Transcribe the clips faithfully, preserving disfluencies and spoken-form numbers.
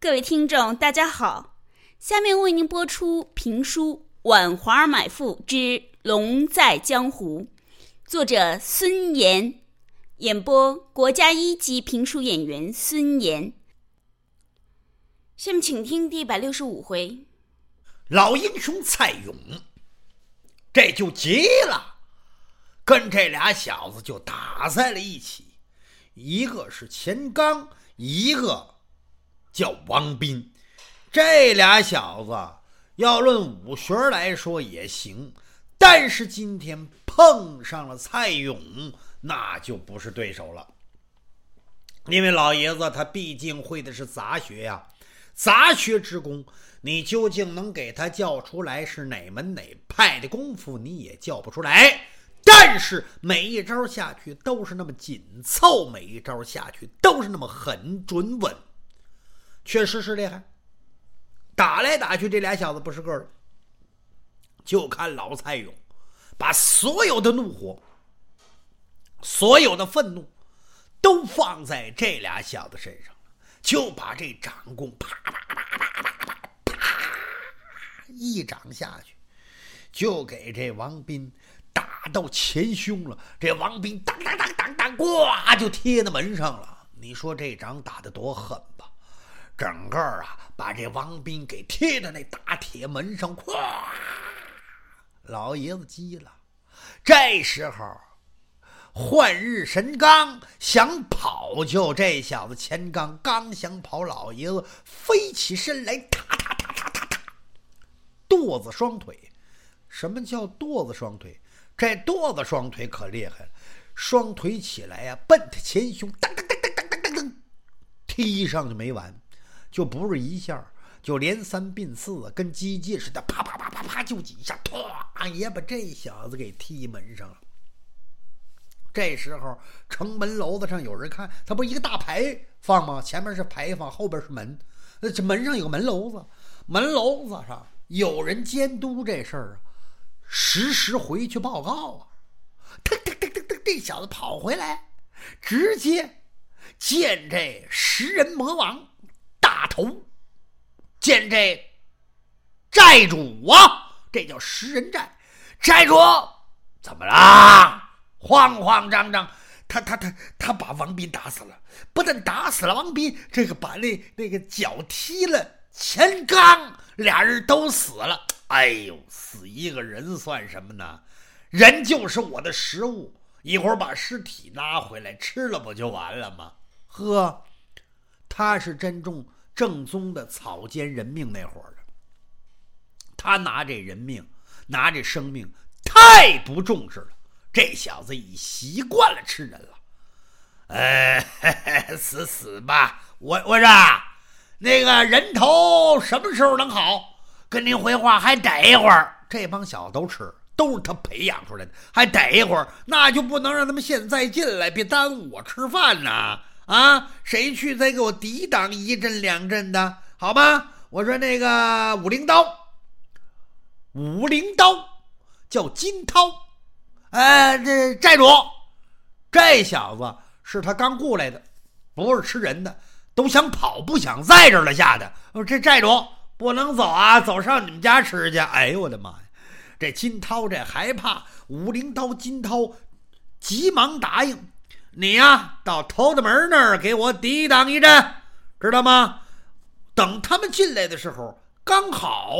各位听众大家好，下面为您播出评书《婉华买妇之龙在江湖》，作者孙岩，演播国家一级评书演员孙岩。下面请听第一百六十五回。 老英雄蔡勇这就急了，跟这俩小子就打在了一起，一个是钱刚，一个叫王斌。这俩小子要论武学来说也行，但是今天碰上了蔡勇，那就不是对手了。因为老爷子他毕竟会的是杂学呀，杂学之功你究竟能给他叫出来是哪门哪派的功夫，你也叫不出来。但是每一招下去都是那么紧凑，每一招下去都是那么狠准稳，确实是厉害。打来打去这俩小子不是个的，就看老蔡勇把所有的怒火所有的愤怒都放在这俩小子身上，就把这掌功啪啪啪啪啪啪啪一掌下去，就给这王斌打到前胸了。这王斌当当当当当，呱就贴在门上了。你说这掌打得多狠吧？整个啊把这王斌给贴在那大铁门上，咵！老爷子急了。这时候换日神刚想跑，就这小子钱刚刚想跑，老爷子飞起身来，踏踏踏踏踏踏，剁子双腿。什么叫剁子双腿？这剁子双腿可厉害了，双腿起来呀、啊，奔他前胸，当当当当当当当，踢上就没完，就不是一下，就连三并四，跟机械似的，啪啪啪啪啪就几下，唰也把这小子给踢门上了。这时候城门楼子上有人看，他不一个大牌坊吗？前面是牌坊，后边是门，这门上有个门楼子，门楼子上有人监督这事儿啊，实时回去报告啊。腾腾腾腾腾，这小子跑回来，直接见这食人魔王大头，见这寨主啊，这叫食人寨。寨主怎么啦？慌慌张张，他他他他把王斌打死了，不但打死了王斌，这个把那那个脚踢了钱刚，俩人都死了。哎呦，死一个人算什么呢？人就是我的食物，一会儿把尸体拿回来吃了不就完了吗？呵，他是真正正宗的草菅人命那会儿的，他拿这人命拿这生命太不重视了。这小子已习惯了吃人了，呃，嘿嘿死死吧！我我说那个人头什么时候能好？跟您回话还得一会儿。这帮小子都吃，都是他培养出来的，还得一会儿，那就不能让他们现在进来，别耽误我吃饭呢！啊，谁去再给我抵挡一阵两阵的，好吧？我说那个五灵刀，五灵刀叫金涛。呃，这寨主，这小子是他刚雇来的，不是吃人的，都想跑不想在这儿了，吓得这寨主不能走啊，走上你们家吃去。哎呦我的妈呀！这金涛这害怕，五灵刀金涛急忙答应，你呀到头的门那儿给我抵挡一阵，知道吗？等他们进来的时候刚好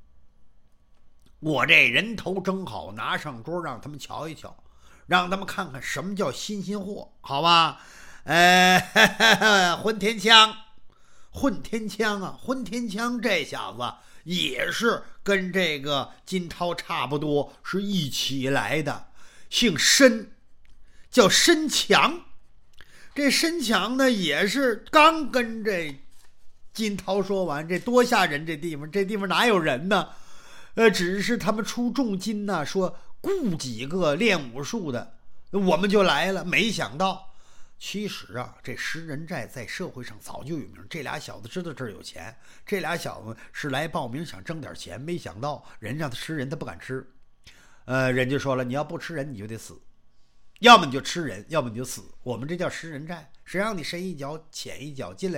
我这人头正好拿上桌，让他们瞧一瞧，让他们看看什么叫新鲜货，好吧？呃，混天枪，混天枪啊，混天枪这小子也是跟这个金涛差不多，是一起来的，姓申，叫申强。这申强呢，也是刚跟这金涛说完，这多吓人，这地方，这地方哪有人呢？呃，只是他们出重金呢、啊，说雇几个练武术的，我们就来了。没想到，其实啊，这食人寨在社会上早就有名。这俩小子知道这儿有钱，这俩小子是来报名想挣点钱，没想到人让他吃人，他不敢吃。呃，人就说了，你要不吃人，你就得死，要么你就吃人，要么你就死。我们这叫食人寨，谁让你深一脚浅一脚进来的？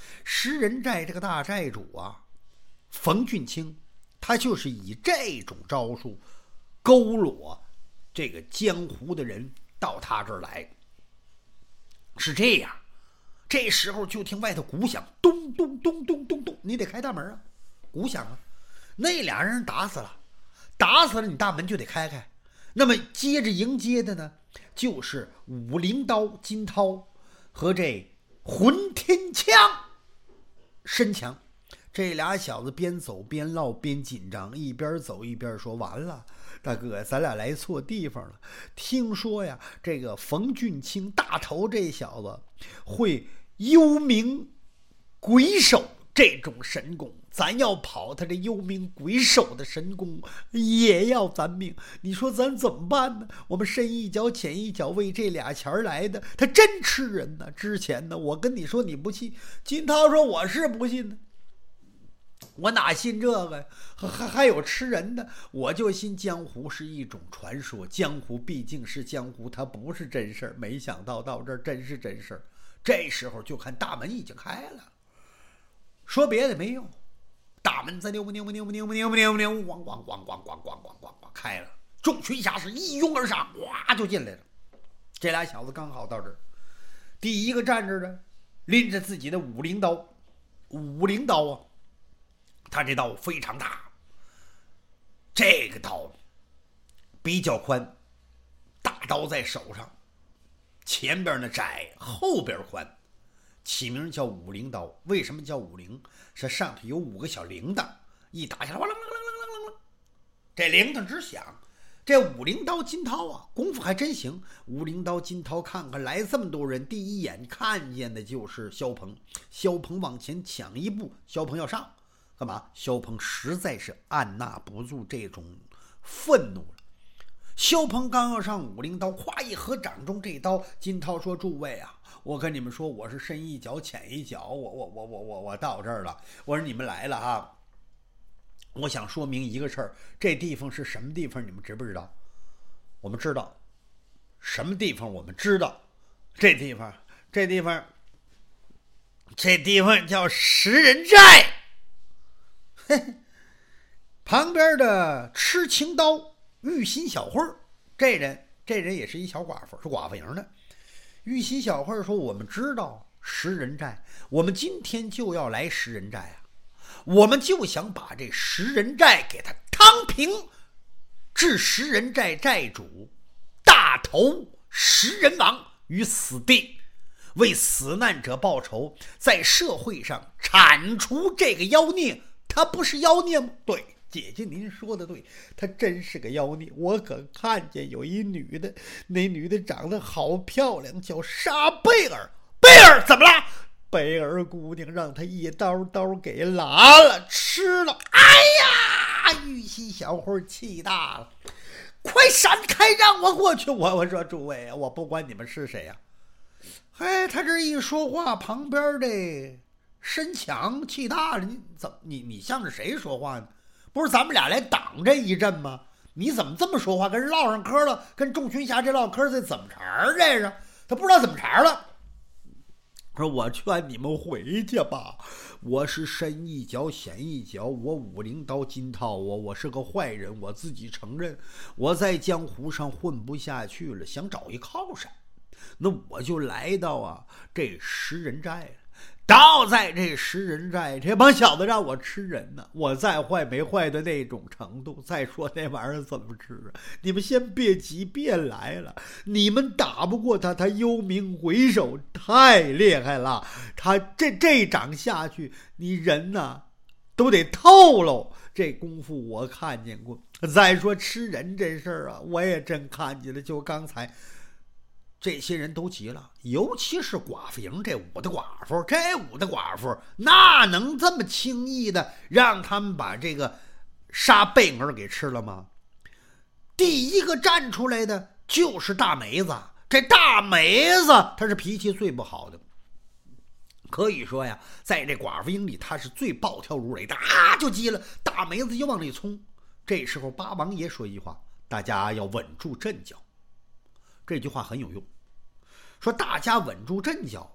石人寨这个大寨主啊，冯俊卿，他就是以这种招数勾勒这个江湖的人到他这儿来。是这样，这时候就听外头鼓响，咚咚咚咚咚咚，你得开大门啊，鼓响啊，那俩人打死了，打死了你大门就得开开。那么接着迎接的呢，就是五灵刀金涛和这混天枪申强。这俩小子边走边唠边紧张，一边走一边说：完了，大哥，咱俩来错地方了。听说呀，这个冯俊卿大头这小子会幽冥鬼手这种神功，咱要跑他这幽冥鬼手的神功也要咱命。你说咱怎么办呢？我们深一脚浅一脚，为这俩钱来的，他真吃人呢。之前呢，我跟你说你不信，金涛说我是不信呢，我哪信这个？还还还有吃人的，我就信江湖是一种传说，江湖毕竟是江湖，它不是真事儿。没想到到这儿真是真事儿。这时候就看大门已经开了，说别的没用，大门在扭不扭不扭不扭不扭不扭不扭，咣咣咣咣咣咣咣咣咣开了，众群侠士一拥而上，哇就进来了。这俩小子刚好到这儿，第一个站着的拎着自己的五灵刀，五灵刀啊，他这刀非常大，这个刀比较宽，大刀在手上，前边呢窄，后边宽，起名叫五灵刀。为什么叫五灵？是上头有五个小铃铛，一打下来，哇啷啷啷啷啷啷，这铃铛直响。这五灵刀金涛啊，功夫还真行。五灵刀金涛看看来这么多人，第一眼看见的就是萧鹏。萧鹏往前抢一步，萧鹏要上干嘛？萧鹏实在是按捺不住这种愤怒了。萧鹏刚要上五灵刀，咵一合掌中这刀，金涛说：诸位啊，我跟你们说，我是深一脚浅一脚，我我我我我我到这儿了。我说你们来了啊，我想说明一个事儿，这地方是什么地方？你们知不知道？我们知道。什么地方？我们知道。这地方，这地方，这地方叫石人寨。嘿嘿，旁边的痴情刀玉心小慧，这人这人也是一小寡妇，是寡妇营的。玉心小慧说：我们知道石人寨，我们今天就要来石人寨啊，我们就想把这石人寨给他趟平，置石人寨寨主大头石人王于死地，为死难者报仇，在社会上铲除这个妖孽。他不是妖孽吗？对，姐姐您说的对，他真是个妖孽。我可看见有一女的，那女的长得好漂亮，叫沙贝尔。贝尔怎么了？贝尔姑娘让他一刀刀给拉了吃了。哎呀，玉溪小慧气大了，快闪开，让我过去。我我说诸位啊，我不管你们是谁啊。哎，他这一说话，旁边的申强气大了，你怎么你你向着谁说话呢？不是咱们俩来挡这一阵吗？你怎么这么说话？跟人唠上嗑了，跟众群侠这唠嗑，这怎么茬这是？他不知道怎么茬了。说我劝你们回去吧，我是深一脚浅一脚，我五灵刀金涛，我我是个坏人，我自己承认，我在江湖上混不下去了，想找一靠山，那我就来到啊这石人寨了。倒在这石人寨，这帮小子让我吃人呢，我再坏没坏的那种程度。再说那玩意儿怎么吃啊？你们先别急，别来了，你们打不过他，他幽冥鬼手太厉害了，他这这掌下去，你人呐都得透喽。这功夫我看见过。再说吃人这事儿啊，我也真看见了。就刚才这些人都急了，尤其是寡妇营这五的寡妇，这五的寡妇那能这么轻易的让他们把这个沙贝尔给吃了吗？第一个站出来的就是大梅子。这大梅子她是脾气最不好的，可以说呀，在这寡妇营里她是最暴跳如雷的啊，就急了，大梅子就往里冲。这时候八王爷说一句话：大家要稳住阵脚。这句话很有用，说大家稳住阵脚，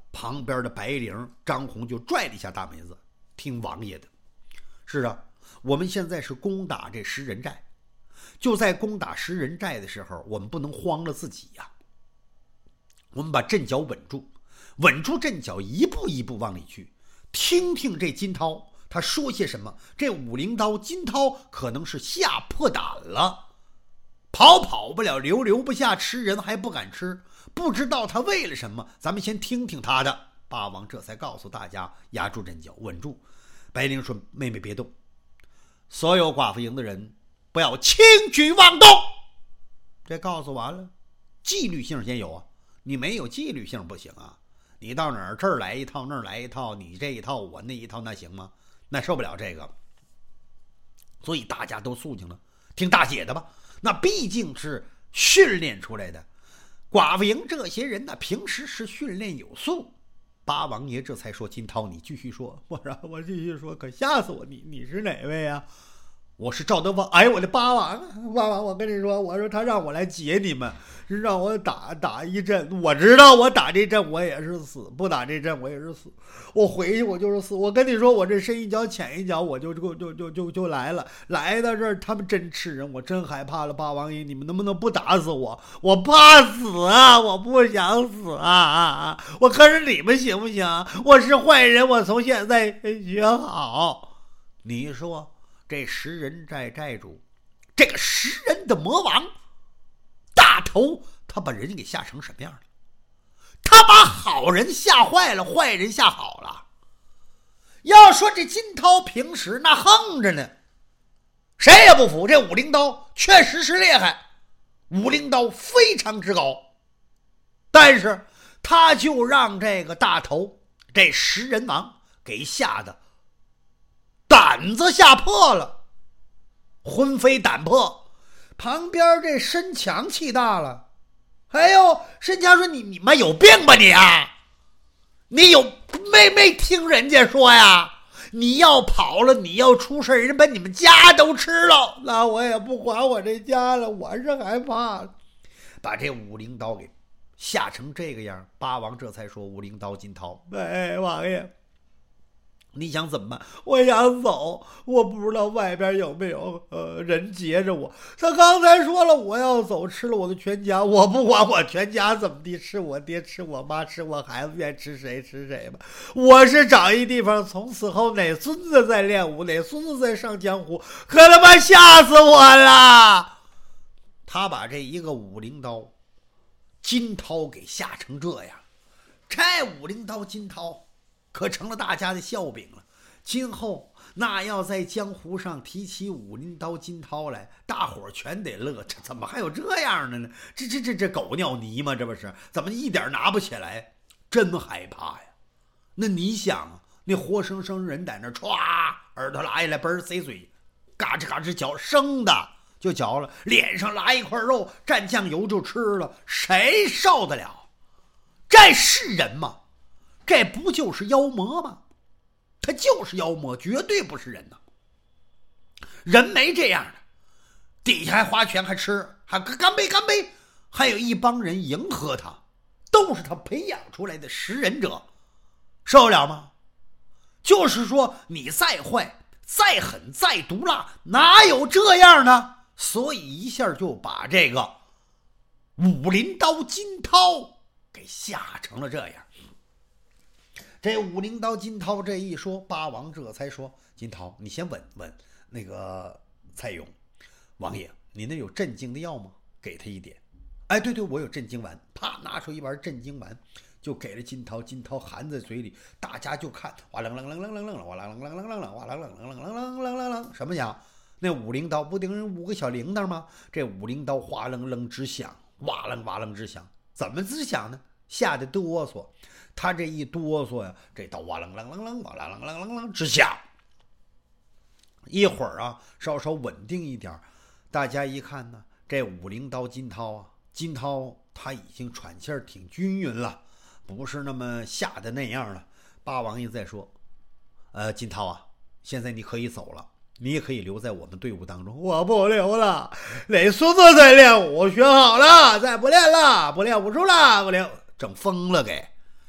旁边的白灵张宏就拽了一下大妹子，听王爷的。是啊，我们现在是攻打这石人寨，就在攻打石人寨的时候，我们不能慌了自己呀、啊。我们把阵脚稳住，稳住阵脚，一步一步往里去，听听这金涛他说些什么。这五灵刀金涛可能是吓破胆了，跑跑不了，留留不下，吃人还不敢吃，不知道他为了什么。咱们先听听他的。霸王这才告诉大家，压住阵脚，稳住。白灵说：“妹妹别动，所有寡妇营的人不要轻举妄动。”这告诉完了，纪律性先有啊，你没有纪律性不行啊。你到哪儿这儿来一套，那儿来一套，你这一套我那一套，那行吗？那受不了这个。所以大家都肃静了，听大姐的吧。那毕竟是训练出来的，寡妇营这些人呢，平时是训练有素。八王爷这才说：“金涛，你继续说。”我说：“我继续说，可吓死我！你你是哪位啊？”我是赵德旺。哎，我的八王，八王，我跟你说，我说他让我来解你们，让我打打一阵。我知道我打这阵我也是死，不打这阵我也是死。我回去我就是死。我跟你说，我这深一脚浅一脚，我就就就就就就来了。来到这儿，他们真吃人，我真害怕了。八王爷，你们能不能不打死我？我怕死啊！我不想死啊啊啊！我可是你们行不行？我是坏人，我从现在学好。你说。这石人寨寨主，这个石人的魔王大头，他把人给吓成什么样了？他把好人吓坏了，坏人吓好了。要说这金涛平时那横着呢，谁也不服。这五灵刀确实是厉害，五灵刀非常之高，但是他就让这个大头这石人王给吓得胆子吓破了，魂飞胆魄。旁边这申强气大了，哎呦，申强说：“你你妈有病吧你啊！你有没没听人家说呀？你要跑了，你要出事，人把你们家都吃了，那我也不管我这家了，我是害怕。”把这五灵刀给吓成这个样，八王这才说：“五灵刀金涛，哎，王爷。”你想怎么办？我想走，我不知道外边有没有呃人截着我。他刚才说了，我要走，吃了我的全家，我不管我全家怎么地，吃我爹，吃我妈，吃我孩子，愿吃谁吃谁吧。我是找一地方，从此后哪孙子在练武，哪孙子在上江湖，可他妈吓死我了！他把这一个五灵刀金涛给吓成这样，这五灵刀金涛可成了大家的笑柄了。今后那要在江湖上提起五灵刀金涛来，大伙儿全得乐。这怎么还有这样的呢？这这这这狗尿泥吗？这不是？怎么一点拿不起来？真害怕呀！那你想啊，那活生生人在那歘，耳朵拉下来，嘣塞嘴，嘎吱嘎吱嚼，生的就嚼了，脸上拉一块肉，蘸酱油就吃了，谁受得了？这是人吗？这不就是妖魔吗？他就是妖魔，绝对不是人呐！人没这样的，底下还划拳，还吃，还干杯干杯，还有一帮人迎合他，都是他培养出来的食人者，受得了吗？就是说，你再坏、再狠、再毒辣，哪有这样呢？所以一下就把这个五灵刀金涛给吓成了这样。这五灵刀金涛这一说，八王这才说：“金涛，你先稳稳。那个蔡勇王爷，你那有镇静的药吗？给他一点。”哎，对对，我有镇静丸。啪，拿出一丸镇静丸，就给了金涛。金涛含在嘴里，大家就看，哇楞楞楞楞楞楞，哇楞楞楞楞楞，哇楞楞楞楞楞楞楞楞，什么响？那五灵刀不顶五个小铃铛吗？这五灵刀哗楞楞直响，哇楞哇楞直响。怎么直响呢？吓得哆嗦。他这一哆嗦呀，这刀哇楞楞楞楞，哇楞楞楞楞楞直响。一会儿啊，稍稍稳定一点，大家一看呢，这五灵刀金涛啊，金涛他已经喘气儿挺均匀了，不是那么吓的那样了。八王爷再说：“呃，金涛啊，现在你可以走了，你也可以留在我们队伍当中。”我不留了，哪孙子在练武，学好了，再不练了，不练武术了，不练，整疯了给。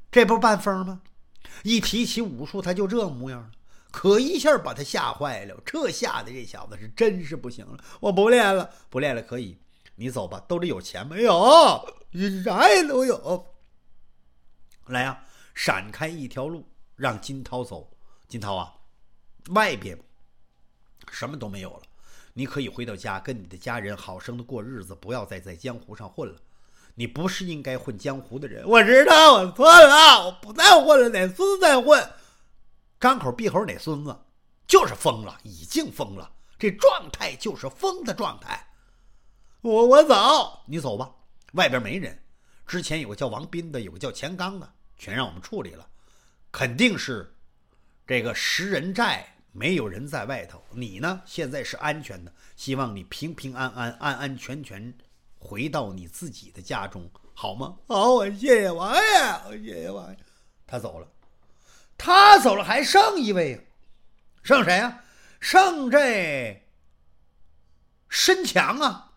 这不是半疯吗？一提起武术他就这模样了，可一下把他吓坏了，这吓得这小子是真是不行了。我不练了，不练了可以，你走吧，兜里有钱没有？啥也都有。来呀、啊，闪开一条路，让金涛走。金涛啊，外边什么都没有了，你可以回到家，跟你的家人好生的过日子，不要再在江湖上混了。你不是应该混江湖的人，我知道我错了，我不再混了，哪孙子再混？张口闭口哪孙子？就是疯了，已经疯了，这状态就是疯的状态。我我走，你走吧，外边没人。之前有个叫王斌的，有个叫钱刚的，全让我们处理了，肯定是这个十人寨没有人在外头。你呢，现在是安全的，希望你平平安安、安安全全回到你自己的家中，好吗？好，我谢谢王爷，我谢谢王爷。他走了，他走了，还剩一位，剩谁啊？剩这申强啊，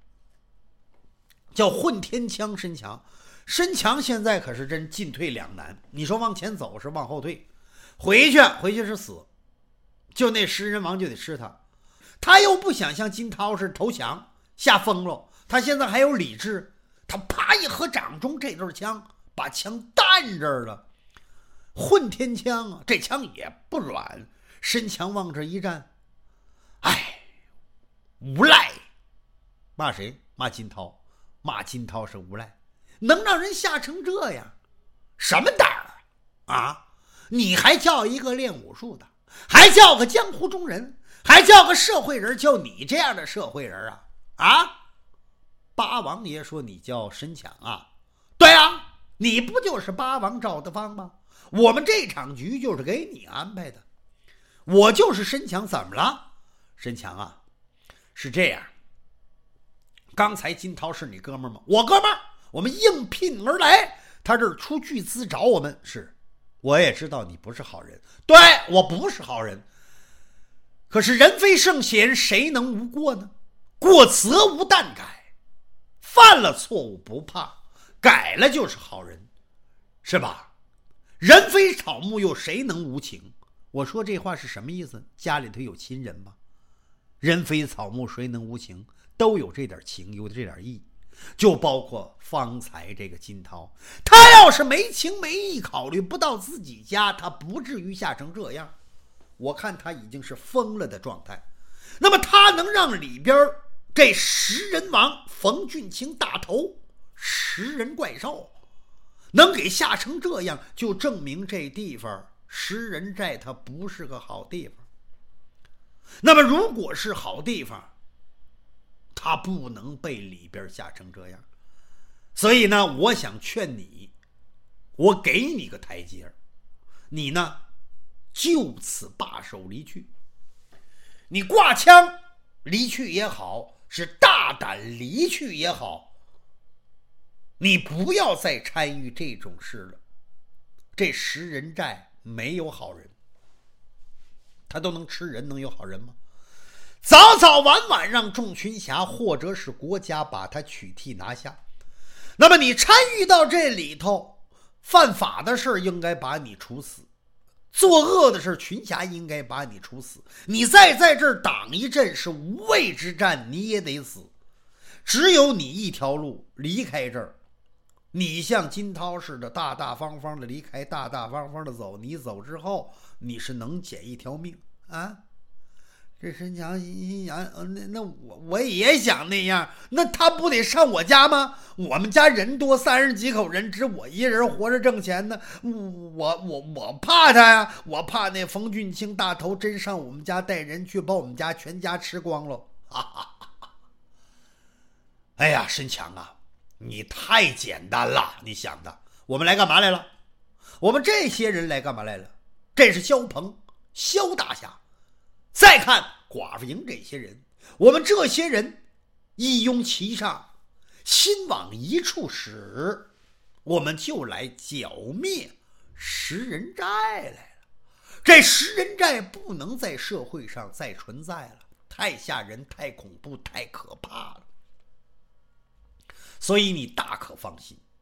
叫混天枪申强。申强现在可是真进退两难，你说往前走是往后退，回去回去是死，就那食人王就得吃他。他又不想像金涛是投降吓疯了，他现在还有理智，他啪一合掌中这对枪，把枪弹这儿了。混天枪啊，这枪也不软。申强往这一站，哎，无赖！骂谁？骂金涛，骂金涛是无赖，能让人吓成这样，什么胆儿啊！你还叫一个练武术的，还叫个江湖中人，还叫个社会人，就你这样的社会人啊啊！八王爷说你叫申强啊？对啊，你不就是八王赵德芳吗？我们这场局就是给你安排的，我就是申强，怎么了？申强啊，是这样，刚才金涛是你哥们儿吗？我哥们儿，我们应聘而来，他这儿出巨资找我们，是，我也知道你不是好人，对，我不是好人，可是人非圣贤，谁能无过呢？过则无惮改，犯了错误不怕，改了就是好人，是吧？人非草木，又谁能无情？我说这话是什么意思？家里头有亲人吗？人非草木，谁能无情？都有这点情，有这点义。就包括方才这个金涛，他要是没情没义，考虑不到自己家，他不至于吓成这样。我看他已经是疯了的状态。那么他能让里边这食人王冯俊卿大头食人怪兽能给吓成这样，就证明这地方食人寨它不是个好地方。那么如果是好地方，他不能被里边吓成这样。所以呢，我想劝你，我给你个台阶，你呢就此罢手离去。你挂枪离去也好，是大胆离去也好，你不要再参与这种事了。这食人寨没有好人，他都能吃人，能有好人吗？早早晚晚让众群侠或者是国家把他取缔拿下。那么你参与到这里头，犯法的事应该把你处死，作恶的事群侠应该把你处死。你再在这儿挡一阵是无谓之战，你也得死。只有你一条路，离开这儿。你像金涛似的大大方方的离开，大大方方的走，你走之后你是能捡一条命啊。这申强心想，那那我我也想那样，那他不得上我家吗？我们家人多，三十几口人，只我一人活着挣钱呢，我我我怕他呀，我怕那冯俊卿大头真上我们家带人去，把我们家全家吃光了。哈哈哈哈！哎呀，申强啊，你太简单了，你想的。我们来干嘛来了？我们这些人来干嘛来了？这是萧鹏，萧大侠。再看寡妇营这些人，我们这些人一拥其上，心往一处使，我们就来剿灭食人寨来了。这食人寨不能在社会上再存在了，太吓人，太恐怖，太可怕了。所以你大可放心，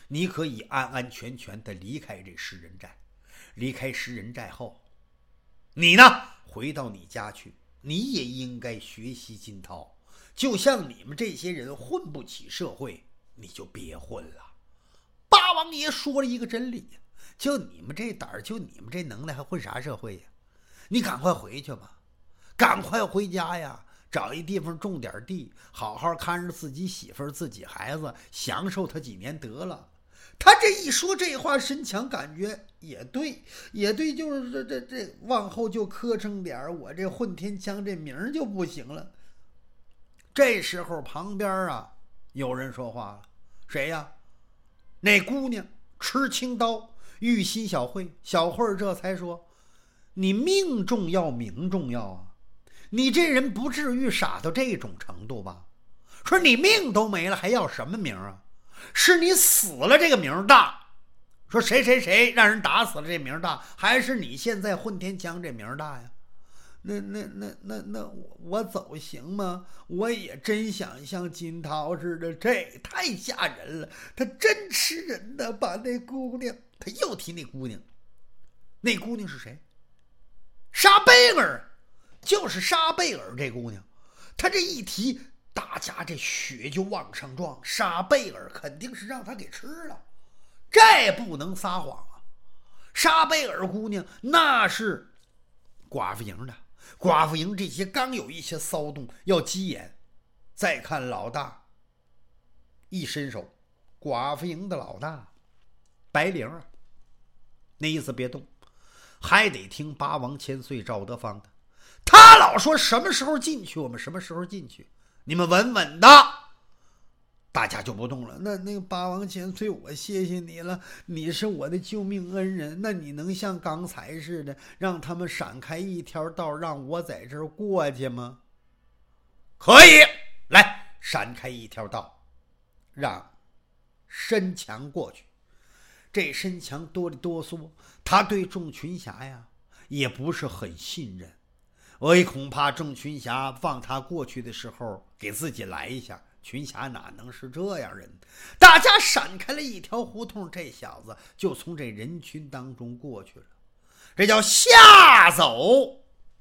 你可以安安全全的离开这食人寨。离开食人寨后，你呢回到你家去，你也应该学习金涛。就像你们这些人混不起社会，你就别混了。八王爷说了一个真理，就你们这胆儿，就你们这能耐，还混啥社会呀？你赶快回去吧，赶快回家呀，找一地方种点地，好好看着自己媳妇儿自己孩子，享受他几年得了。他这一说这话，申强感觉也对，也对，就是这这这往后就磕碜点，我这混天枪这名就不行了。这时候旁边啊有人说话了，谁呀？那姑娘持青刀，玉心小慧。小慧这才说，你命重要名重要啊，你这人不至于傻到这种程度吧？说你命都没了还要什么名啊？是你死了这个名大，说谁谁谁让人打死了这名大，还是你现在混天枪这名大呀？那那那那那我我走行吗？我也真想像金涛似的，这太吓人了，他真吃人的。把那姑娘，他又提那姑娘，那姑娘是谁？沙贝尔，就是沙贝尔这姑娘。他这一提，大家这血就往上撞，沙贝尔肯定是让他给吃了，这不能撒谎啊！沙贝尔姑娘那是寡妇营的，寡妇营这些刚有一些骚动要急眼。再看老大一伸手，寡妇营的老大白灵啊，那意思别动，还得听八王千岁赵德芳的。他老说什么时候进去我们什么时候进去，你们稳稳的，大家就不动了。那那个八王千岁，我谢谢你了，你是我的救命恩人。那你能像刚才似的让他们闪开一条道，让我在这儿过去吗？可以，来闪开一条道，让申强过去。这申强哆里哆嗦，他对众群侠呀也不是很信任，我也恐怕众群侠放他过去的时候给自己来一下。群侠哪能是这样人？大家闪开了一条胡同，这小子就从这人群当中过去了，这叫吓走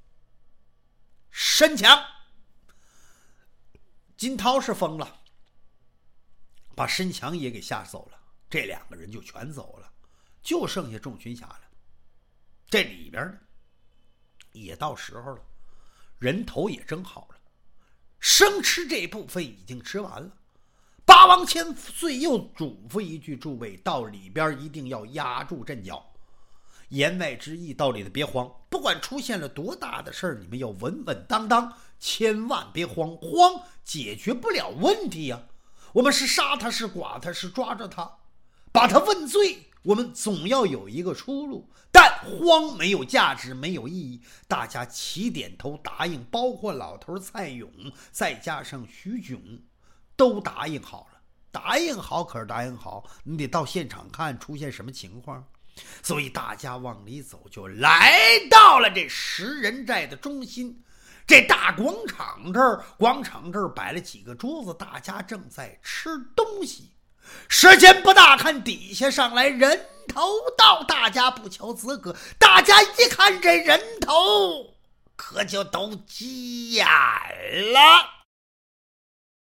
申强。金涛是疯了，把申强也给吓走了，这两个人就全走了，就剩下众群侠了。这里边呢也到时候了，人头也蒸好了，生吃这部分已经吃完了。八王千岁又嘱咐一句，诸位到里边一定要压住阵脚，言外之意到里头别慌，不管出现了多大的事儿，你们要稳稳当当，千万别慌，慌解决不了问题呀、啊。我们是杀他，是剐他，是抓着他把他问罪，我们总要有一个出路。但慌没有价值，没有意义，大家齐点头答应，包括老头蔡勇再加上徐炯都答应好了。答应好可是答应好，你得到现场看出现什么情况。所以大家往里走，就来到了这食人寨的中心。这大广场这儿，广场这儿摆了几个桌子，大家正在吃东西。时间不大，看底下上来人头到，大家不求资格，大家一看这人头可就都急眼了。